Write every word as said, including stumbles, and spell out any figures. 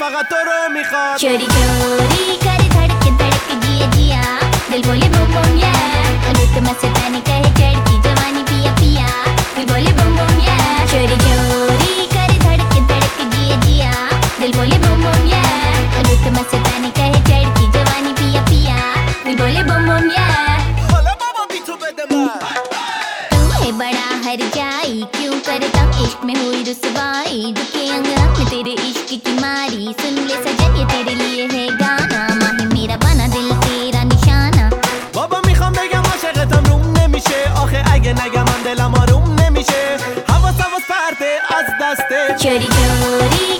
فقط تو رو میخواد. چوری چوری کاری धड़के धड़के जिया जिया दिल बोले बम बम या रुत मस्तानी कहे चढ़की जवानी पिया पिया दिल बोले बम बम या चोरी चोरी करी धड़के धड़के जिया जिया दिल बोले बम बम या रुत मस्तानी कहे चढ़की जवानी पिया पिया दिल बोले बम बम या حالا بابا بی تو بده من. तू है बड़ा हर जाई क्यों करता इश्क में हुई रुसवाई दुखे अंग अंग में तेरे इश्क की मारी सुन ले सजन ये तेरे लिए है गाना माही मेरा बना दिल तेरा निशाना. بابا میخوام بگم عاشقتم روم نمیشه آخه اگه نگم من دلم آروم نمیشه حواس حواس پرته از دسته چوری چوری